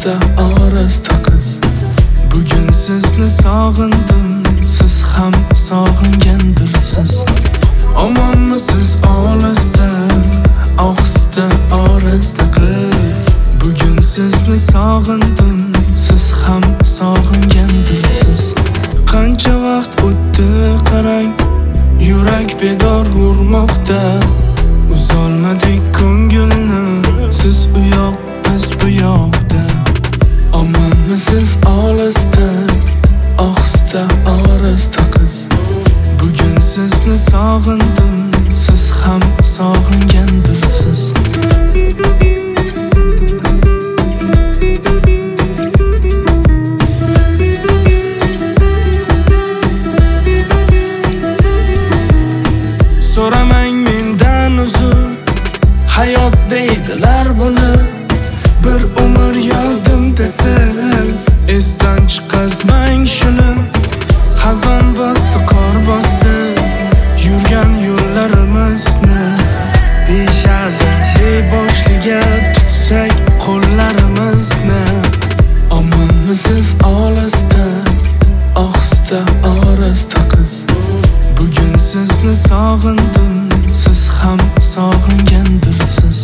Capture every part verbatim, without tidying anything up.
ohista orasta qiz. Bugun sizni sog'indim, siz ham sog'ingandirsiz. Omonmisiz olisda, ohista orasta qiz. Bugun sizni sog'indim, siz ham sog'ingandirsiz. Qancha vaqt o'tdi qarang, yurak bedor urmoqda. Uzolmadik ko'ngilni, siz u yoq, biz bu yoqda. Omonmisiz olisda, ohista orasta qiz. Bugun sizni sog'indim, siz ham sog'ingandirsiz. So'ramang mendan uzr, hayot deydilar buni. Bir umr yodimda siz, esdan chiqazmang shuni. Xazon bosdi, qor bosdi, yurgan yo'llarimizni. Deyishardi beboshliga tutsak qo'llarimizni. Omonmisiz olisda, ohista orasta qiz. Bugun sizni sog'indim, siz ham sog'ingandirsiz.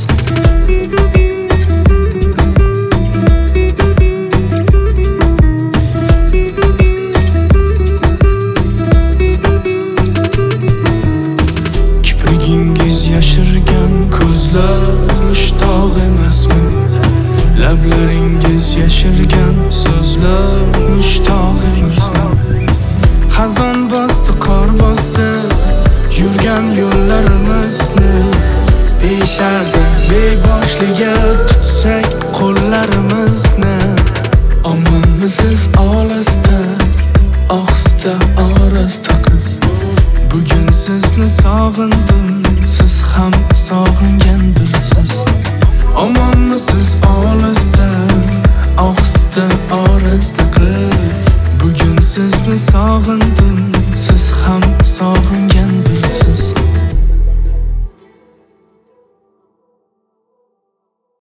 Kiprigingiz yashirgan ko'zlar mushtoq emasmi? Lablaringiz yashirgan so'zlar mushtoq emasmi? Xazon bosdi, qor bosdi, yurgan yo'llarimizni. Deyishardi beboshliga tutsak qo'llarimizni. Omonmisiz olisda, ohista orasta qiz. Bugun sizni sog'indim, siz ham sog'ingandirsiz. Omonmisiz olisda, ohista orasta qiz. Bugun sizni sog'indim, siz ham sog'ingandirsiz.